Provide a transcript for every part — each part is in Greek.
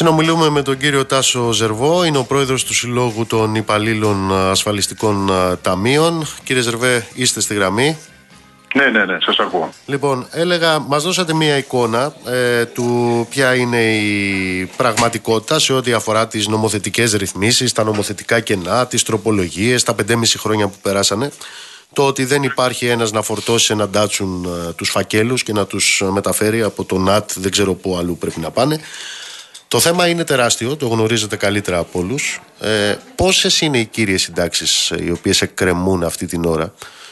Συνομιλούμε με τον κύριο Τάσο Ζερβό, είναι ο πρόεδρος του Συλλόγου των Υπαλλήλων Ασφαλιστικών Ταμείων. Κύριε Ζερβέ, είστε στη γραμμή? Ναι, σας ακούω. Λοιπόν, έλεγα, μας δώσατε μία εικόνα του ποια είναι η πραγματικότητα σε ό,τι αφορά τις νομοθετικές ρυθμίσεις, τα νομοθετικά κενά, τις τροπολογίες, τα 5,5 χρόνια που περάσανε. Το ότι δεν υπάρχει ένας να φορτώσει ένα ντάτσουν τους φακέλους και να τους μεταφέρει από το ΝΑΤ, δεν ξέρω πού αλλού πρέπει να πάνε. Το θέμα είναι τεράστιο, το γνωρίζετε καλύτερα από όλους. Πόσες είναι οι κύριες συντάξεις οι οποίες εκκρεμούν αυτή την ώρα?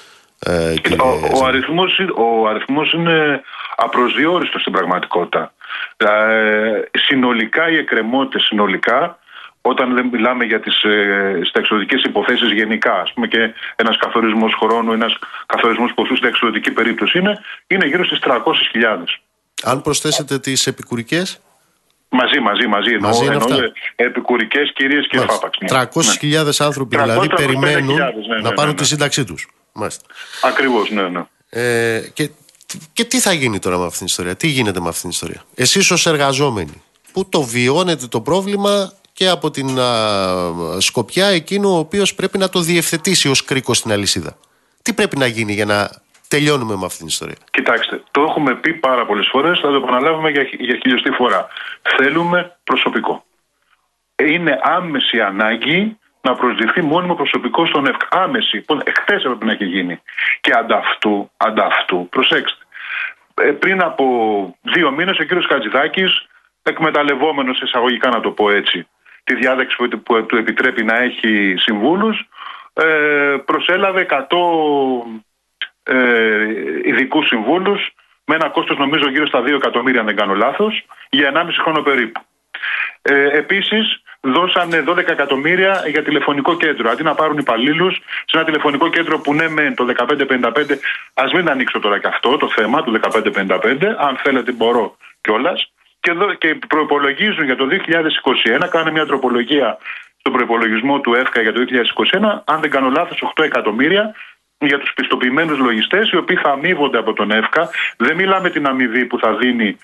Ο αριθμός είναι απροσδιόριστος στην πραγματικότητα. Συνολικά οι εκκρεμότητες, όταν δεν μιλάμε για τις συνταξιοδοτικές υποθέσεις γενικά, ας πούμε, και ένας καθορισμός χρόνου, ένας καθορισμός ποσού στην συνταξιοδοτική περίπτωση είναι γύρω στις 300.000. Αν προσθέσετε τις επικουρικές? Μαζί εννοώ επικουρικές, κυρίες και φάπαξ. 300.000 άνθρωποι δηλαδή περιμένουν να πάρουν τη σύνταξή τους. Ακριβώς, ναι. Και τι θα γίνει τώρα με αυτήν την ιστορία? Τι γίνεται με αυτήν την ιστορία? Εσείς ως εργαζόμενοι που το βιώνετε το πρόβλημα και από την σκοπιά εκείνου ο οποίος πρέπει να το διευθετήσει ως κρίκος στην αλυσίδα, τι πρέπει να γίνει για να τελειώνουμε με αυτήν την ιστορία? Κοιτάξτε, το έχουμε πει πάρα πολλές φορές, θα το επαναλάβουμε για χιλιοστή φορά. Θέλουμε προσωπικό. Είναι άμεση ανάγκη να προσληφθεί μόνιμο προσωπικό στον ΕΦΚ. Άμεση. Χθες έπρεπε να έχει γίνει. Και ανταυτού, προσέξτε. Πριν από 2 μήνες ο κύριος Χατζηδάκης, εκμεταλλευόμενος εισαγωγικά να το πω έτσι, τη διάταξη που του επιτρέπει να έχει συμβούλους, προσέλαβε 100 ειδικούς συμβούλους με ένα κόστος νομίζω γύρω στα 2 εκατομμύρια αν δεν κάνω λάθος, για 1,5 χρόνο περίπου. Επίσης δώσανε 12 εκατομμύρια για τηλεφωνικό κέντρο. Αντί να πάρουν υπαλλήλους σε ένα τηλεφωνικό κέντρο που ναι με το 1555, ας μην ανοίξω τώρα και αυτό το θέμα του 1555, αν θέλετε μπορώ κιόλας, και προϋπολογίζουν για το 2021, κάνουν μια τροπολογία στον προϋπολογισμό του ΕΦΚΑ για το 2021, αν δεν κάνω λάθος 8 εκατομμύρια για τους πιστοποιημένους λογιστές, οι οποίοι θα αμείβονται από τον ΕΦΚΑ. Δεν μιλάμε την αμοιβή που θα δίνει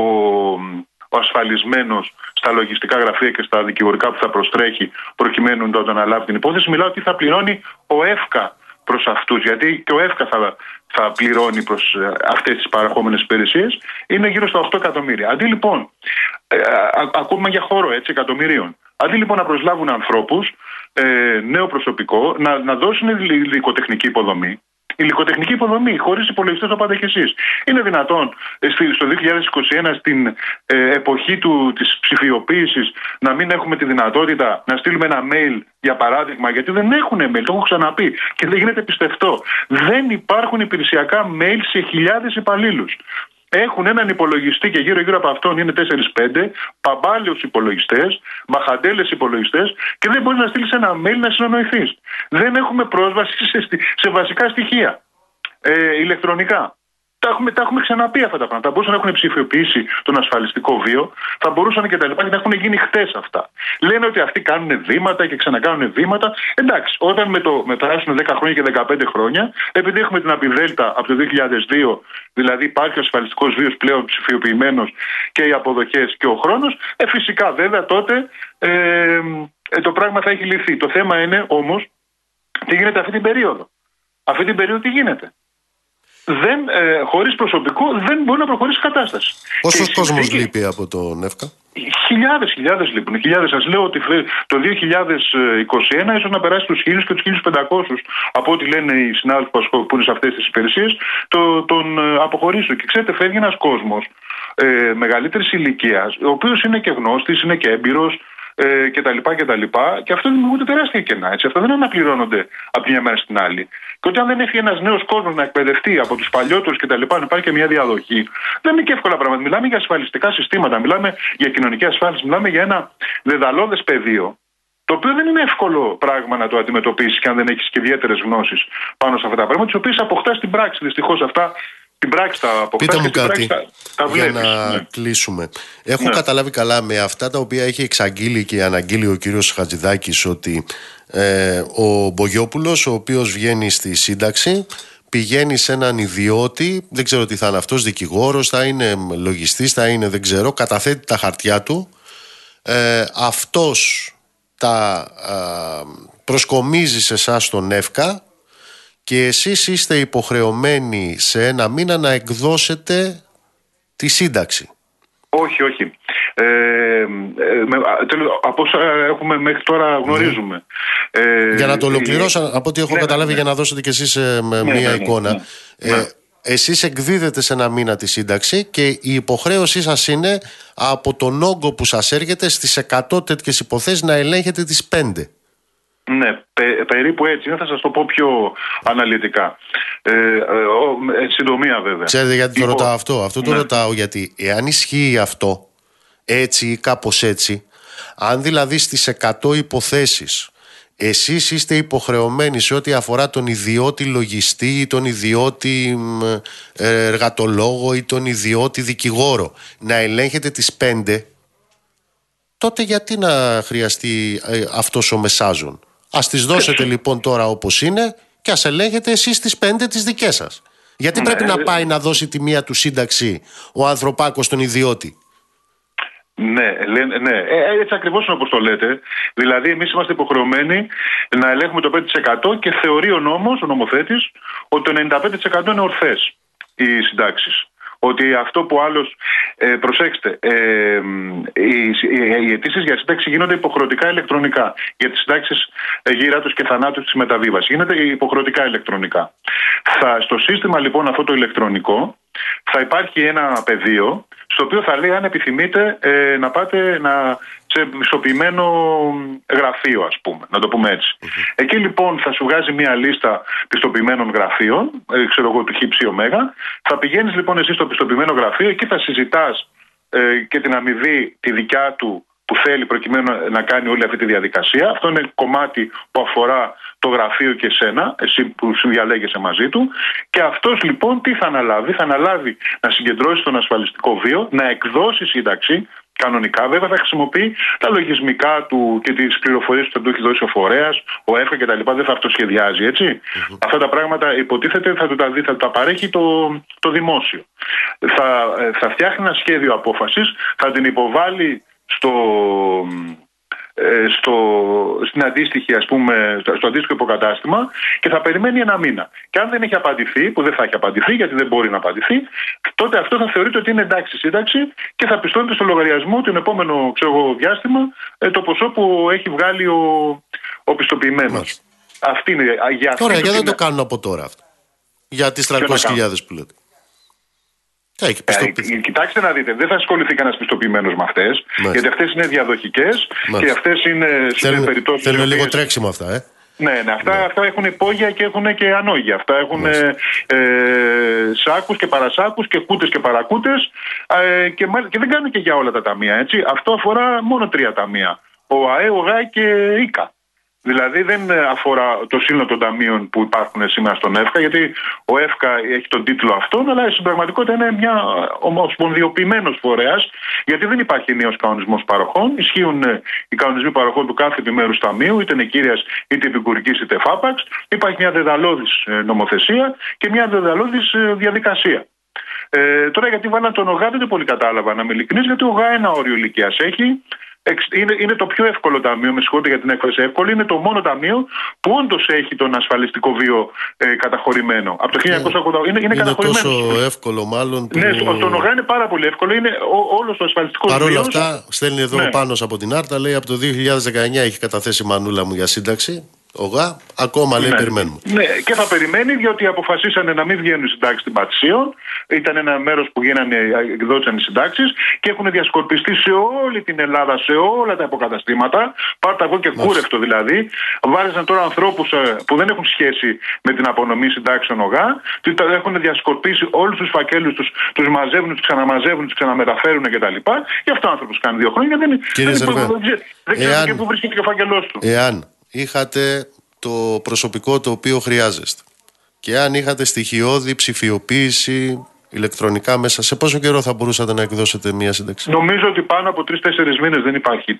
ο ασφαλισμένος στα λογιστικά γραφεία και στα δικηγορικά που θα προστρέχει προκειμένου να αναλάβει την υπόθεση. Μιλάω ότι θα πληρώνει ο ΕΦΚΑ προς αυτούς, γιατί και ο ΕΦΚΑ θα πληρώνει προς αυτές τις παραχόμενες υπηρεσίες. Είναι γύρω στα 8 εκατομμύρια. Αντί λοιπόν, ακούμε για χώρο εκατομμυρίων. Αντί λοιπόν να προσλάβουν ανθρώπους, νέο προσωπικό, να δώσουν υλικοτεχνική υποδομή. Υλικοτεχνική υποδομή, χωρίς υπολογιστές, το πάτε κι εσείς. Είναι δυνατόν στο 2021, στην εποχή της ψηφιοποίησης, να μην έχουμε τη δυνατότητα να στείλουμε ένα mail, για παράδειγμα, γιατί δεν έχουν mail, το έχω ξαναπεί και δεν γίνεται πιστευτό. Δεν υπάρχουν υπηρεσιακά mail σε χιλιάδες υπαλλήλους. Έχουν έναν υπολογιστή και γύρω από αυτόν είναι 4-5 παμπάλαιους υπολογιστές, μαχαντέλες υπολογιστές, και δεν μπορείς να στείλεις ένα mail να συνεννοηθείς. Δεν έχουμε πρόσβαση σε βασικά στοιχεία ηλεκτρονικά. Τα έχουμε ξαναπεί αυτά τα πράγματα. Θα μπορούσαν να έχουν ψηφιοποιήσει τον ασφαλιστικό βίο, θα μπορούσαν και τα λοιπά, και να έχουν γίνει χτες αυτά. Λένε ότι αυτοί κάνουν βήματα και ξανακάνουν βήματα. Εντάξει, όταν μετράσουν 10 χρόνια και 15 χρόνια, επειδή έχουμε την απειδέλτα από το 2002, δηλαδή υπάρχει ο ασφαλιστικός βίος πλέον ψηφιοποιημένος και οι αποδοχές και ο χρόνος, φυσικά βέβαια τότε το πράγμα θα έχει λυθεί. Το θέμα είναι όμως τι γίνεται αυτή την περίοδο. Αυτή την περίοδο τι γίνεται? Χωρίς προσωπικό δεν μπορεί να προχωρήσει η κατάσταση. Πόσος κόσμος λείπει από τον ΕΦΚΑ? Χιλιάδες λείπουν. Σας λέω ότι το 2021 ίσως να περάσει τους 1.000 και τους 1.500, από ό,τι λένε οι συνάδελφοι που είναι σε αυτές τις υπηρεσίες, τον αποχωρήσουν. Και ξέρετε, φεύγει ένας κόσμος μεγαλύτερης ηλικίας, ο οποίος είναι και γνώστης, είναι και έμπειρος, κτλ. Και αυτό δημιουργούνται τεράστια κενά. Έτσι. Αυτά δεν αναπληρώνονται από τη μια μέρα στην άλλη. Και όταν δεν έχει ένας νέος κόσμος να εκπαιδευτεί από τους παλιότερους κτλ., να υπάρχει και μια διαδοχή, δεν είναι και εύκολα πράγματα. Μιλάμε για ασφαλιστικά συστήματα, μιλάμε για κοινωνική ασφάλιση, μιλάμε για ένα δεδαλώδες πεδίο, το οποίο δεν είναι εύκολο πράγμα να το αντιμετωπίσεις και αν δεν έχεις και ιδιαίτερες γνώσεις πάνω σε αυτά τα πράγματα, τις οποίες αποκτάς στην πράξη. Δυστυχώς αυτά. Την πράξη τα αποκτάς. Πείτε μου κάτι τα βλέπεις, για να κλείσουμε. Έχω καταλάβει καλά με αυτά τα οποία έχει εξαγγείλει και αναγγείλει ο κύριος Χατζηδάκης, ότι ο Μπογιόπουλος, ο οποίος βγαίνει στη σύνταξη, πηγαίνει σε έναν ιδιώτη, δεν ξέρω τι θα είναι αυτός, δικηγόρος, θα είναι λογιστής, θα είναι δεν ξέρω, καταθέτει τα χαρτιά του, αυτός τα προσκομίζει σε εσάς στον ΕΦΚΑ και εσείς είστε υποχρεωμένοι σε ένα μήνα να εκδώσετε τη σύνταξη. Όχι. Από όσα έχουμε μέχρι τώρα γνωρίζουμε. Για να το ολοκληρώσω, από ό,τι έχω καταλάβει, για να δώσετε κι εσείς μία εικόνα. Εσείς εκδίδετε σε ένα μήνα τη σύνταξη και η υποχρέωσή σας είναι από τον όγκο που σας έρχεται στις 100 τέτοιες υποθέσεις να ελέγχετε τις 5. Ναι, περίπου έτσι. Θα σας το πω πιο αναλυτικά. Συντομία βέβαια. Ξέρετε γιατί το ρωτάω αυτό? Αυτό το ρωτάω γιατί εάν ισχύει αυτό έτσι ή κάπως έτσι, αν δηλαδή στις 100 υποθέσεις εσείς είστε υποχρεωμένοι σε ό,τι αφορά τον ιδιώτη λογιστή ή τον ιδιώτη εργατολόγο ή τον ιδιώτη δικηγόρο να ελέγχετε τις 5, τότε γιατί να χρειαστεί αυτός ο μεσάζων? Ας τις δώσετε λοιπόν τώρα όπως είναι και ας ελέγχετε εσείς τις 5 τις δικές σας. Γιατί πρέπει να πάει να δώσει τη μία του σύνταξη ο ανθρωπάκος στον ιδιώτη? Ναι, έτσι ακριβώς είναι όπως το λέτε. Δηλαδή εμείς είμαστε υποχρεωμένοι να ελέγχουμε το 5% και θεωρεί ο νόμος, ο νομοθέτης, ότι το 95% είναι ορθές οι συντάξεις. Ότι αυτό που άλλος, προσέξτε, οι αιτήσεις για σύνταξη γίνονται υποχρεωτικά ηλεκτρονικά. Για τις συντάξεις γύράτος και θανάτους της μεταβίβασης γίνεται υποχρεωτικά ηλεκτρονικά. Στο σύστημα λοιπόν αυτό το ηλεκτρονικό θα υπάρχει ένα πεδίο στο οποίο θα λέει αν επιθυμείτε να πάτε σε πιστοποιημένο γραφείο, ας πούμε, να το πούμε έτσι. Εκεί λοιπόν θα σου βγάζει μια λίστα πιστοποιημένων γραφείων, ξέρω εγώ του ΧΨ. Θα πηγαίνεις λοιπόν εσύ στο πιστοποιημένο γραφείο, εκεί θα συζητάς και την αμοιβή τη δικιά του που θέλει προκειμένου να κάνει όλη αυτή τη διαδικασία. Αυτό είναι κομμάτι που αφορά το γραφείο και εσένα, εσύ που συνδιαλέγεσαι μαζί του. Και αυτός λοιπόν τι θα αναλάβει? Θα αναλάβει να συγκεντρώσει τον ασφαλιστικό βίο, να εκδώσει σύνταξη κανονικά. Βέβαια θα χρησιμοποιεί τα λογισμικά του και τις πληροφορίες που θα του έχει δώσει ο φορέας, ο ΕΦΚΑ κτλ. Δεν θα αυτοσχεδιάζει, έτσι. Αυτά τα πράγματα υποτίθεται θα του τα παρέχει το δημόσιο. Θα φτιάχνει ένα σχέδιο απόφασης, θα την υποβάλει στην αντίστοιχη, ας πούμε, στο αντίστοιχο υποκατάστημα και θα περιμένει ένα μήνα. Και αν δεν έχει απαντηθεί, που δεν θα έχει απαντηθεί γιατί δεν μπορεί να απαντηθεί, τότε αυτό θα θεωρείται ότι είναι εντάξει σύνταξη και θα πιστώνεται στο λογαριασμό τον επόμενο διάστημα το ποσό που έχει βγάλει ο πιστοποιημένος. Αυτή είναι για αυτή. Ωραία, γιατί δεν το κάνουν από τώρα αυτό? Για τις 300.000 που λέτε. Κοιτάξτε να δείτε, δεν θα ασχοληθεί κανένας πιστοποιημένος με αυτές, γιατί αυτές είναι διαδοχικές και αυτές είναι σε περιπτώσεις. Θέλουν λίγο τρέξιμο αυτά, Ναι, αυτά έχουν υπόγεια και έχουν και ανώγεια. Αυτά έχουν σάκους και παρασάκους και κούτες και παρακούτες και δεν κάνουν και για όλα τα ταμεία, έτσι. Αυτό αφορά μόνο 3 ταμεία. Ο ΑΕ, ο ΓΑΕ και ΙΚΑ. Δηλαδή δεν αφορά το σύνολο των ταμείων που υπάρχουν σήμερα στον ΕΦΚΑ, γιατί ο ΕΦΚΑ έχει τον τίτλο αυτόν, αλλά στην πραγματικότητα είναι μια ομοσπονδιοποιημένος φορέας, γιατί δεν υπάρχει ενιαίος κανονισμός παροχών. Ισχύουν οι κανονισμοί παροχών του κάθε επιμέρους ταμείου, είτε είναι κύριας, είτε επικουρικής, είτε φάπαξ. Υπάρχει μια δεδαλώδης νομοθεσία και μια δεδαλώδης διαδικασία. Τώρα γιατί βάλαν τον ΟΓΑ δεν πολύ κατάλαβα, να είμαι ειλικρινής, γιατί ο ΟΓΑ ένα όριο ηλικίας έχει. Είναι το πιο εύκολο ταμείο, με συγχωρείτε για την έκφραση εύκολη, είναι το μόνο ταμείο που όντως έχει τον ασφαλιστικό βίο καταχωρημένο. Από το 1980 είναι καταχωρημένο. Είναι τόσο εύκολο μάλλον. Ναι, στον ΟΓΑ είναι πάρα πολύ εύκολο, είναι όλος ο ασφαλιστικός βίος. Παρ' όλα αυτά, στέλνει εδώ πάνω από την Άρτα, λέει από το 2019 έχει καταθέσει η μανούλα μου για σύνταξη. ΟΓΑ, ακόμα λέει περιμένουμε. Ναι, και θα περιμένει διότι αποφασίσανε να μην βγαίνουν οι συντάξεις στην Πατησίων. Ήταν ένα μέρος που εκδόθησαν οι συντάξεις και έχουν διασκορπιστεί σε όλη την Ελλάδα, σε όλα τα υποκαταστήματα. Πάρτα εγώ και κούρευτο δηλαδή. Βάρεσαν τώρα ανθρώπους που δεν έχουν σχέση με την απονομή συντάξεων ΟΓΑ. Έχουν διασκορπίσει όλους τους φακέλους τους μαζεύουν, τους ξαναμαζεύουν, τους ξαναμεταφέρουν κτλ. Γι' αυτό ο άνθρωπος κάνει 2 χρόνια. Δεν ξέρει και πού βρίσκεται και ο φάκελός του. Εάν είχατε το προσωπικό το οποίο χρειάζεστε και αν είχατε στοιχειώδη ψηφιοποίηση ηλεκτρονικά μέσα, σε πόσο καιρό θα μπορούσατε να εκδώσετε μία σύνταξη? Νομίζω ότι πάνω από 3-4 μήνες δεν υπάρχει.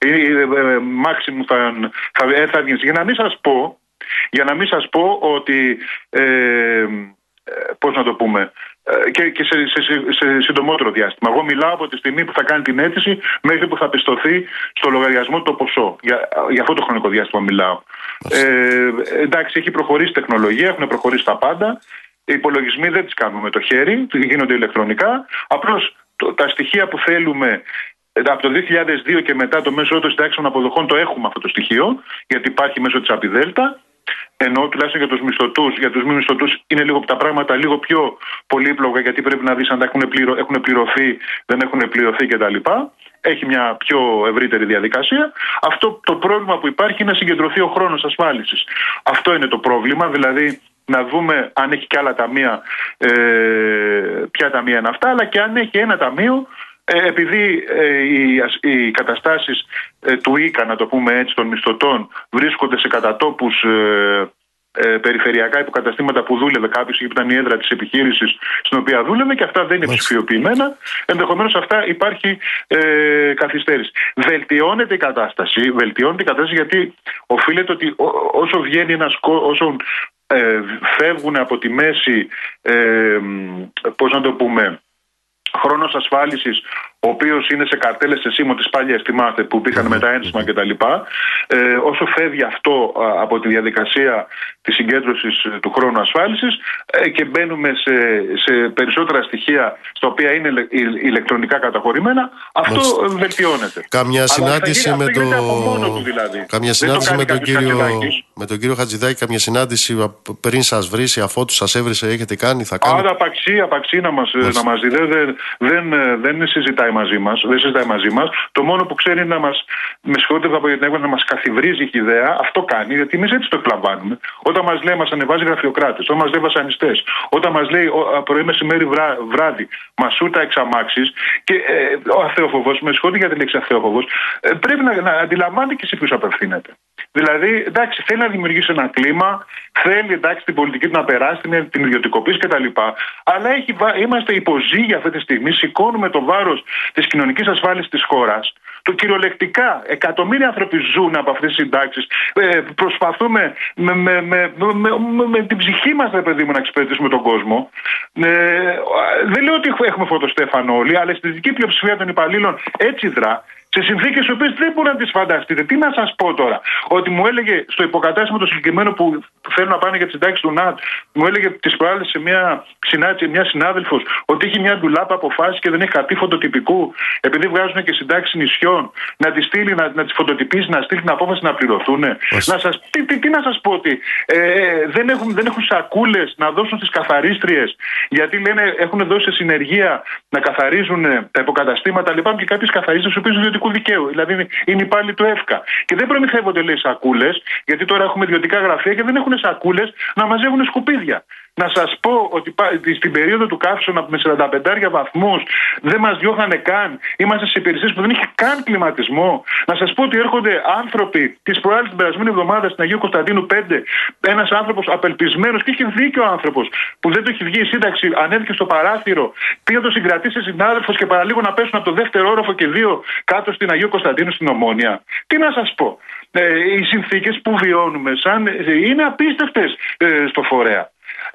Μάξιμου θα βγει. Για να μην σας πω ότι πώς να το πούμε, και σε συντομότερο διάστημα. Εγώ μιλάω από τη στιγμή που θα κάνει την αίτηση μέχρι που θα πιστωθεί στο λογαριασμό το ποσό. Για αυτό το χρονικό διάστημα μιλάω. Εντάξει, έχει προχωρήσει η τεχνολογία, έχουν προχωρήσει τα πάντα. Οι υπολογισμοί δεν τις κάνουμε με το χέρι, γίνονται ηλεκτρονικά. Απλώς τα στοιχεία που θέλουμε από το 2002 και μετά το μέσο όρο συντάξεων αποδοχών το έχουμε αυτό το στοιχείο, γιατί υπάρχει μέσω της ΑΠΙΔΕΛΤΑ. Ενώ τουλάχιστον για τους μισθωτούς, για τους μη μισθωτούς είναι λίγο τα πράγματα λίγο πιο πολύπλοκα, γιατί πρέπει να δεις αν τα έχουν πληρωθεί, δεν έχουν πληρωθεί κτλ. Έχει μια πιο ευρύτερη διαδικασία. Αυτό το πρόβλημα που υπάρχει είναι να συγκεντρωθεί ο χρόνος ασφάλισης. Αυτό είναι το πρόβλημα, δηλαδή να δούμε αν έχει και άλλα ταμεία, ποια ταμεία είναι αυτά, αλλά και αν έχει ένα ταμείο, επειδή οι καταστάσεις του ΙΚΑ, να το πούμε έτσι, των μισθωτών βρίσκονται σε κατατόπους περιφερειακά υποκαταστήματα που δούλευε κάποιος ή που ήταν η έδρα της επιχείρησης στην οποία δούλευε, και αυτά δεν είναι ψηφιοποιημένα, ενδεχομένως αυτά υπάρχει καθυστέρηση. Βελτιώνεται η κατάσταση, γιατί οφείλεται ότι όσο βγαίνει όσο φεύγουν από τη μέση, πώς να το πούμε, χρόνος ασφάλισης, ο οποίος είναι σε καρτέλες σε σήμωτες παλιές, θυμάστε, που πήγαν με τα ένσημα κτλ. Όσο φεύγει αυτό από τη διαδικασία της συγκέντρωσης του χρόνου ασφάλισης και μπαίνουμε σε περισσότερα στοιχεία στα οποία είναι ηλεκτρονικά καταχωρημένα, αυτό βελτιώνεται. Κάμια συνάντηση με τον κύριο Χατζηδάκη, κάμια συνάντηση πριν σας βρει, αφότου σας έβρισε, έχετε κάνει, θα κάνει? Απαξί να μας δει. Δεν συζητάει μαζί μας. Το μόνο που ξέρει είναι με συγχωρείτε από την να μας καθιβρίζει η ιδέα. Αυτό κάνει, γιατί εμείς έτσι το εκλαμβάνουμε. Όταν μας λέει, μας ανεβάζει γραφειοκράτες, όταν μας λέει βασανιστές, όταν μας λέει πρωί, μεσημέρι, βράδυ, μας σούτα εξαμάξεις, και ο αθεόφοβος, με συγχωρείτε για τη λέξη αθεόφοβος, πρέπει να αντιλαμβάνεται και σε ποιους απευθύνεται. Δηλαδή, εντάξει, θέλει να δημιουργήσει ένα κλίμα, θέλει, εντάξει, την πολιτική του να περάσει, την ιδιωτικοποίηση κτλ. Αλλά είμαστε υποζύγοι αυτή τη στιγμή, σηκώνουμε το βάρος της κοινωνικής ασφάλισης της χώρας. Το κυριολεκτικά, εκατομμύρια άνθρωποι ζουν από αυτές τις συντάξεις. Προσπαθούμε με την ψυχή μας, παιδί μου, να εξυπηρετήσουμε τον κόσμο. Δεν λέω ότι έχουμε φωτοστέφανο όλοι, αλλά στη δική πλειοψηφία των υπαλλήλων έτσι δρά. Σε συνθήκες οι οποίες δεν μπορείτε να τις φανταστείτε. Τι να σας πω τώρα, ότι μου έλεγε στο υποκατάστημα το συγκεκριμένο που θέλουν να πάνε για τις συντάξεις του ΝΑΤ, μου έλεγε τις προάλλες σε μια συνάντηση μια συνάδελφος ότι έχει μια ντουλάπα αποφάσεις και δεν έχει χαρτί φωτοτυπικού, επειδή βγάζουν και συντάξεις νησιών, να τις στείλει, να τις φωτοτυπήσει, να στείλει την απόφαση να πληρωθούν. Τι να σας πω, ότι δεν έχουν σακούλες να δώσουν στις καθαρίστριες, γιατί λένε έχουν δώσει σε συνεργεία να καθαρίζουν τα υποκαταστήματα, αλλά υπάρχουν και κάποιες καθαρίστριες οι οποίες δικαίου, δηλαδή είναι υπάλληλοι του ΕΦΚΑ. Και δεν προμηθεύονται, λέει, σακούλες, γιατί τώρα έχουμε ιδιωτικά γραφεία και δεν έχουν σακούλες να μαζεύουν σκουπίδια. Να σας πω ότι στην περίοδο του καύσωνα με 45 βαθμούς δεν μας διώχνανε καν. Είμαστε σε υπηρεσίες που δεν είχε καν κλιματισμό. Να σας πω ότι έρχονται άνθρωποι τις προάλλες την περασμένη εβδομάδα στην Αγίου Κωνσταντίνου 5. Ένας άνθρωπος απελπισμένος, και είχε δίκιο ο άνθρωπος, που δεν το έχει βγει η σύνταξη, ανέβηκε στο παράθυρο, πήγε να το συγκρατήσει συνάδελφος και παραλίγο να πέσουν από το δεύτερο όροφο και 2 κάτω στην Αγίου Κωνσταντίνου στην Ομόνια. Τι να σας πω. Οι συνθήκες που βιώνουμε είναι απίστευτες στο φορέα.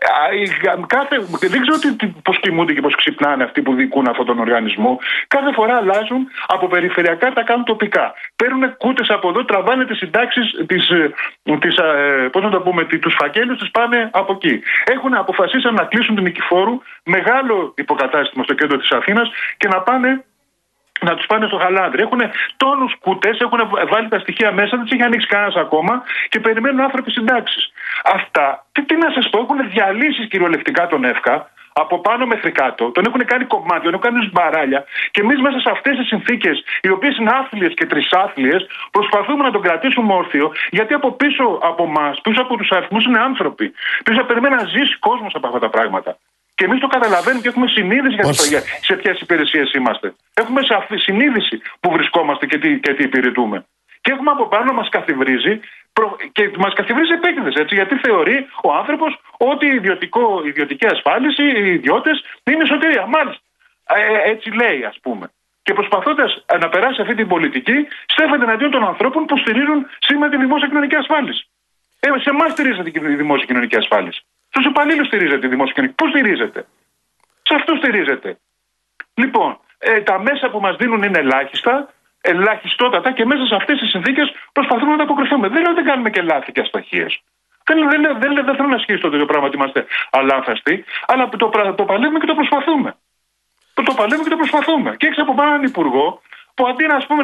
Δεν ξέρω πώς κοιμούνται και πώς ξυπνάνε αυτοί που δικούν αυτόν τον οργανισμό. Κάθε φορά αλλάζουν από περιφερειακά, τα κάνουν τοπικά. Παίρνουν κούτες από εδώ, τραβάνε τις συντάξεις, πώς να το πούμε, τους φακέλους, τις πάνε από εκεί. Έχουν αποφασίσει να κλείσουν την Νικηφόρου, μεγάλο υποκατάστημα στο κέντρο της Αθήνας, και να τους πάνε στο Χαλάνδρι. Έχουν τόνους κούτες, έχουν βάλει τα στοιχεία μέσα, δεν τις έχει ανοίξει κανένας ακόμα και περιμένουν άνθρωποι συντάξεις. Αυτά, τι να σας πω, έχουν διαλύσει κυριολεκτικά τον ΕΦΚΑ από πάνω μέχρι κάτω. Τον έχουν κάνει κομμάτια, τον έχουν κάνει μπαράλια. Και εμείς μέσα σε αυτές τις συνθήκες, οι οποίες είναι άθλιες και τρισάθλιες, προσπαθούμε να τον κρατήσουμε όρθιο, γιατί από πίσω από εμάς, πίσω από τους αριθμούς, είναι άνθρωποι. Πίσω περιμένει να ζήσει κόσμος από αυτά τα πράγματα. Και εμείς το καταλαβαίνουμε και έχουμε συνείδηση για σε ποιες υπηρεσίες είμαστε. Έχουμε συνείδηση που βρισκόμαστε και τι υπηρετούμε. Και έχουμε από πάνω να μας καθιβρίζει και μας καθιβρίζει επέκτητες, έτσι, γιατί θεωρεί ο άνθρωπος ότι η ιδιωτική ασφάλιση, οι ιδιώτες είναι σωτηρία. Μάλιστα. Έτσι λέει, ας πούμε. Και προσπαθώντας να περάσει αυτή την πολιτική, στέφεται εναντίον των ανθρώπων που στηρίζουν σήμερα τη δημόσια κοινωνική ασφάλιση. Σε εμάς στηρίζεται η δημόσια κοινωνική ασφάλιση. Στους υπαλλήλους στηρίζεται η δημόσια κοινωνική. Πού στηρίζεται? Σε αυτού στηρίζεται. Λοιπόν, τα μέσα που μας δίνουν είναι ελάχιστότατα και μέσα σε αυτές τις συνθήκες προσπαθούμε να τα αποκριθούμε. Δεν λέω ότι δεν κάνουμε και λάθη και αστοχίες. Δεν θέλω να ισχύσει το πράγμα ότι είμαστε αλάνθαστοι, αλλά το παλεύουμε και το προσπαθούμε. Το παλεύουμε και το προσπαθούμε. Και έχεις από πάνω έναν υπουργό που αντί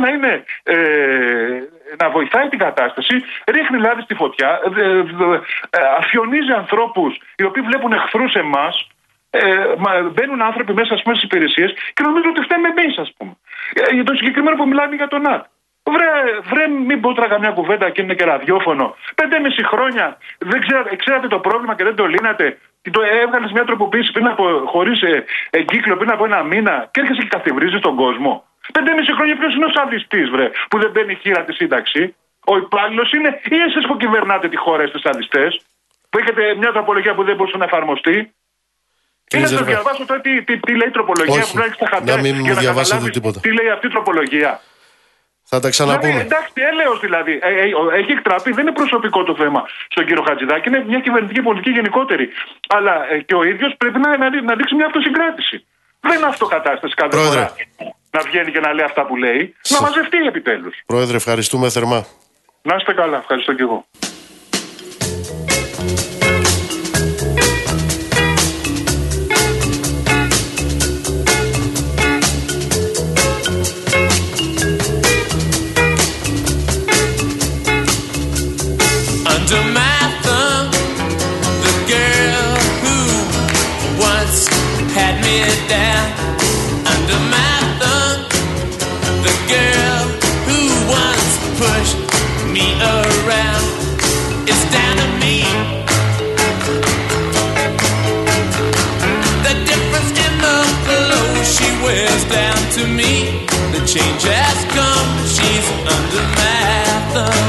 να βοηθάει την κατάσταση, ρίχνει λάδι στη φωτιά, αφιονίζει ανθρώπους οι οποίοι βλέπουν εχθρούς εμάς. Μπαίνουν άνθρωποι μέσα στις υπηρεσίες και νομίζουν ότι φταίμε εμείς, ας πούμε. Για το συγκεκριμένο που μιλάμε για τον ΑΤ. Βρε, μην πω τώρα καμιά κουβέντα και είναι και ραδιόφωνο. 5,5 χρόνια ξέρατε το πρόβλημα και δεν το λύνατε. Έβγαλες μια τροποποίηση χωρίς εγκύκλιο πριν από ένα μήνα και έρχεσαι και καθιβρίζεις τον κόσμο. 5,5 χρόνια ποιος είναι ο σαδιστής, που δεν μπαίνει χείρα τη σύνταξη. Ο υπάλληλος είναι, ή εσείς που κυβερνάτε τη χώρα στις σαδιστές, που έχετε μια τροπολογία που δεν μπορούσε να εφαρμοστεί. Ή να το διαβάσω τώρα τι λέει η τροπολογία. Όχι, που να έχεις τα χαρτιά να μην μου διαβάσετε τίποτα. Τι λέει αυτή η τροπολογία. Θα τα ξαναπούμε. Δηλαδή, εντάξει, έλεος δηλαδή. Έχει εκτραπεί, δεν είναι προσωπικό το θέμα στον κύριο Χατζηδάκη, είναι μια κυβερνητική πολιτική γενικότερη. Αλλά και ο ίδιος πρέπει να δείξει μια αυτοσυγκράτηση. Δεν είναι αυτοκατάσταση κάθε φορά να βγαίνει και να λέει αυτά που λέει. Να μαζευτεί επιτέλους. Πρόεδρε, ευχαριστούμε θερμά. Να είστε καλά, ευχαριστώ και εγώ. Under my thumb, the girl who once had me down. Under my thumb, the girl who once pushed me around. It's down to me. The difference in the clothes she wears down to me. The change has come, she's under my thumb.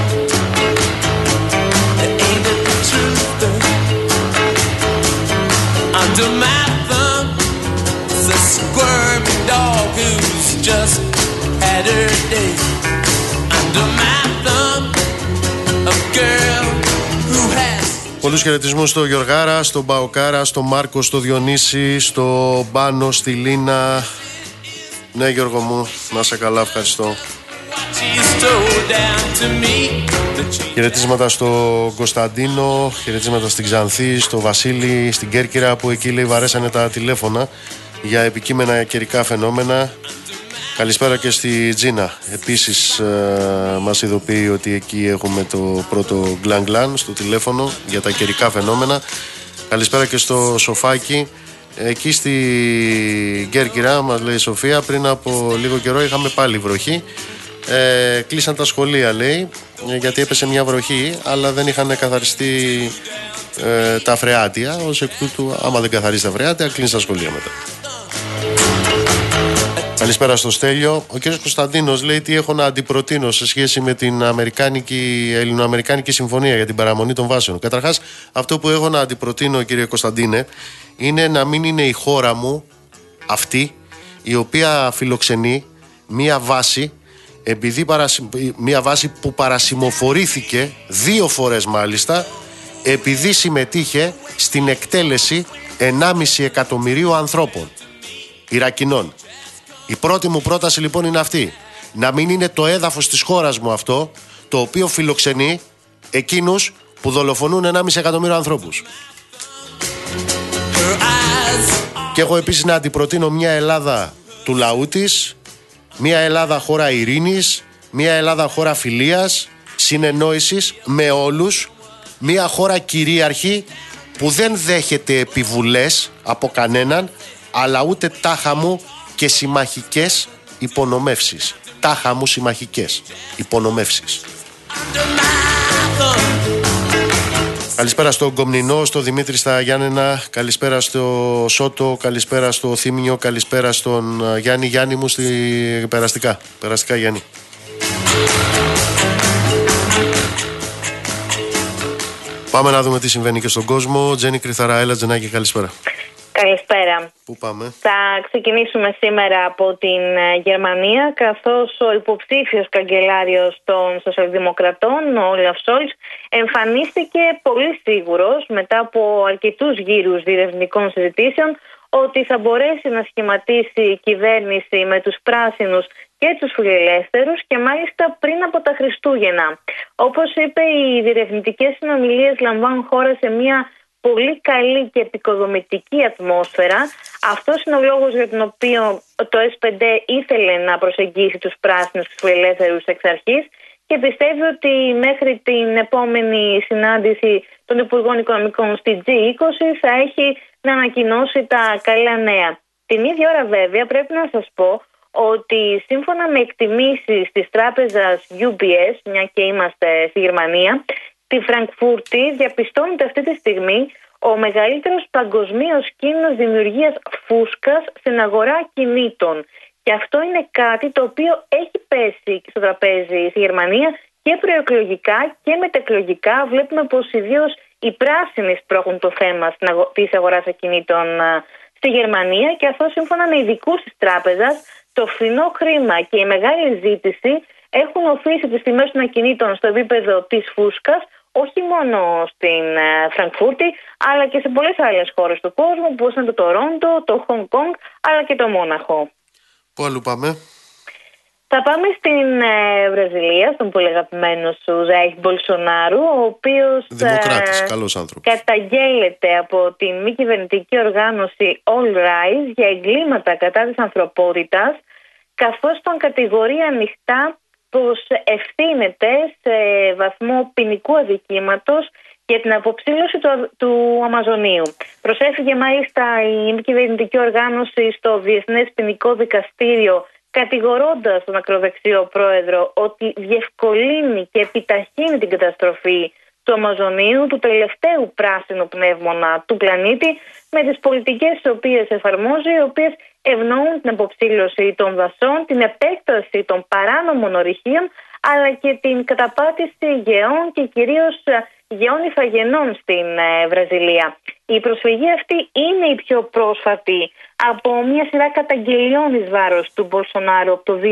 Under my thumb is a squirmy dog who's just had her day. Under my thumb, a girl who has. Πολλούς χαιρετισμούς στο Γιωργάρα, στον Παοκάρα, στον Μάρκο, στο Διονύση, στο Μπάνο, στη Λίνα. Ναι, Γιώργο μου, να σε καλά, ευχαριστώ. Χαιρετίσματα στο Κωνσταντίνο, χαιρετίσματα στην Ξανθή, στο Βασίλη, στην Κέρκυρα που εκεί λέει βαρέσανε τα τηλέφωνα για επικείμενα καιρικά φαινόμενα. Καλησπέρα και στη Τζίνα. Επίσης μας ειδοποιεί ότι εκεί έχουμε το πρώτο γκλαν στο τηλέφωνο για τα καιρικά φαινόμενα. Καλησπέρα και στο Σοφάκι. Εκεί στη Κέρκυρα μας λέει η Σοφία, πριν από λίγο καιρό είχαμε πάλι βροχή. Κλείσαν τα σχολεία, λέει, γιατί έπεσε μια βροχή, αλλά δεν είχαν καθαριστεί τα φρεάτια. Ως εκ τούτου, άμα δεν καθαρίσει τα φρεάτια, κλείνει τα σχολεία μετά. Καλησπέρα στο Στέλιο. Ο κ. Κωνσταντίνος λέει τι έχω να αντιπροτείνω σε σχέση με την Ελληνοαμερικάνικη συμφωνία για την παραμονή των βάσεων. Καταρχάς, αυτό που έχω να αντιπροτείνω, κ. Κωνσταντίνε, είναι να μην είναι η χώρα μου αυτή η οποία φιλοξενεί μία βάση, επειδή μία βάση που παρασημοφορήθηκε 2 φορές μάλιστα, επειδή συμμετείχε στην εκτέλεση 1,5 εκατομμυρίου ανθρώπων Ιρακινών. Η πρώτη μου πρόταση λοιπόν είναι αυτή. Να μην είναι το έδαφος της χώρας μου αυτό, το οποίο φιλοξενεί εκείνους που δολοφονούν 1,5 εκατομμύριο ανθρώπους. Και έχω επίσης να αντιπροτείνω μια Ελλάδα του λαού της, μια Ελλάδα χώρα ειρήνης, μια Ελλάδα χώρα φιλίας, συνεννόησης με όλους, μια χώρα κυρίαρχη που δεν δέχεται επιβουλές από κανέναν, αλλά ούτε τάχα μου και συμμαχικές υπονομεύσεις. Τάχα μου συμμαχικές υπονομεύσεις. Καλησπέρα στον Κομνηνό, στο Δημήτρη στα Γιάννενα, καλησπέρα στο Σότο, καλησπέρα στο Θήμιο, καλησπέρα στον Γιάννη. Γιάννη μου στη περαστικά. Περαστικά, Γιάννη. Πάμε να δούμε τι συμβαίνει και στον κόσμο. Τζένι Κρυθαρά, έλα Τζενάκη, καλησπέρα. Καλησπέρα. Πού πάμε? Θα ξεκινήσουμε σήμερα από την Γερμανία, καθώς ο υποψήφιος καγκελάριος των Σοσιαλδημοκρατών, ο Όλαφ Σόλτς, εμφανίστηκε πολύ σίγουρος μετά από αρκετούς γύρους διερευνητικών συζητήσεων ότι θα μπορέσει να σχηματίσει κυβέρνηση με τους πράσινους και τους φιλελεύθερους και μάλιστα πριν από τα Χριστούγεννα. Όπως είπε, οι διερευνητικές συνομιλίες λαμβάνουν χώρα σε μια πολύ καλή και επικοδομητική ατμόσφαιρα. Αυτός είναι ο λόγος για τον οποίο το S5 ήθελε να προσεγγίσει τους πράσινους και τους φιλελεύθερους εξ αρχής και πιστεύει ότι μέχρι την επόμενη συνάντηση των Υπουργών Οικονομικών στη G20 θα έχει να ανακοινώσει τα καλά νέα. Την ίδια ώρα βέβαια πρέπει να σας πω ότι σύμφωνα με εκτιμήσεις της τράπεζας UBS, μια και είμαστε στη Γερμανία, στη Φραγκφούρτη διαπιστώνεται αυτή τη στιγμή ο μεγαλύτερος παγκοσμίως κίνδυνος δημιουργίας φούσκας στην αγορά κινήτων. Και αυτό είναι κάτι το οποίο έχει πέσει στο τραπέζι στη Γερμανία και προεκλογικά και μετεκλογικά. Βλέπουμε πως ιδίως οι πράσινοι σπρώχνουν το θέμα της αγοράς ακινήτων στη Γερμανία και αυτό σύμφωνα με ειδικούς της τράπεζας, το φθηνό χρήμα και η μεγάλη ζήτηση έχουν οφείσει τις τιμές των ακινήτων στο επίπεδο της φούσκας, όχι μόνο στην Φραγκφούρτη, αλλά και σε πολλές άλλες χώρες του κόσμου, όπως είναι το Τορόντο, το Χονγκ Κονγκ, αλλά και το Μόναχο. Πού αλλού πάμε? Θα πάμε στην Βραζιλία, στον πολύ αγαπημένο σου Ζάιρ Μπολσονάρου, ο οποίος Δημοκράτης, καλός άνθρωπος, καταγγέλλεται από την μη κυβερνητική οργάνωση All Rise για εγκλήματα κατά της ανθρωπότητας, καθώς τον κατηγορεί ανοιχτά πως ευθύνεται σε βαθμό ποινικού αδικήματος για την αποψήλωση του Αμαζονίου. Προσέφυγε μάλιστα η μη κυβερνητική οργάνωση στο Διεθνές Ποινικό Δικαστήριο, κατηγορώντας τον ακροδεξιό πρόεδρο ότι διευκολύνει και επιταχύνει την καταστροφή του Αμαζονίου, του τελευταίου πράσινου πνεύμονα του πλανήτη, με τις πολιτικές τις οποίες εφαρμόζει, οι οποίες ευνοούν την αποψήλωση των δασών, την επέκταση των παράνομων ορυχείων, αλλά και την καταπάτηση γεών και κυρίως γεών υφαγενών στην Βραζιλία. Η προσφυγή αυτή είναι η πιο πρόσφατη από μια σειρά καταγγελιών εις βάρος του Μπολσονάρου από το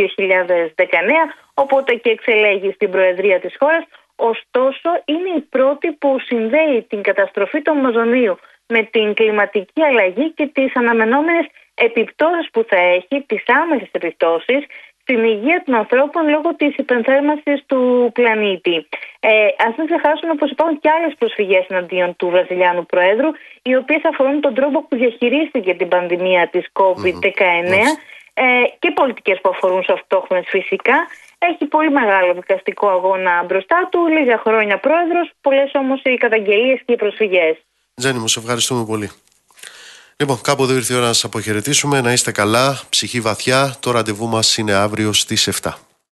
2019, οπότε και εξελέγει στην προεδρία της χώρας. Ωστόσο, είναι η πρώτη που συνδέει την καταστροφή του Αμαζονίου με την κλιματική αλλαγή και τις αναμενόμενες επιπτώσεις που θα έχει, τις άμεσες επιπτώσεις στην υγεία των ανθρώπων λόγω της υπενθέρμανσης του πλανήτη. Ας μην ξεχάσουμε πως υπάρχουν και άλλες προσφυγές εναντίον του Βραζιλιάνου Προέδρου, οι οποίες αφορούν τον τρόπο που διαχειρίστηκε την πανδημία της COVID-19 και πολιτικές που αφορούν σε αυτόχθονες φυσικά. Έχει πολύ μεγάλο δικαστικό αγώνα μπροστά του, λίγα χρόνια πρόεδρος, πολλές όμως οι καταγγελίες και οι προσφυγές. Τζέννη μου, σε ευχαριστούμε πολύ. Λοιπόν, κάπου εδώ ήρθε η ώρα να σας αποχαιρετήσουμε. Να είστε καλά, ψυχή βαθιά. Το ραντεβού μας είναι αύριο στις 7.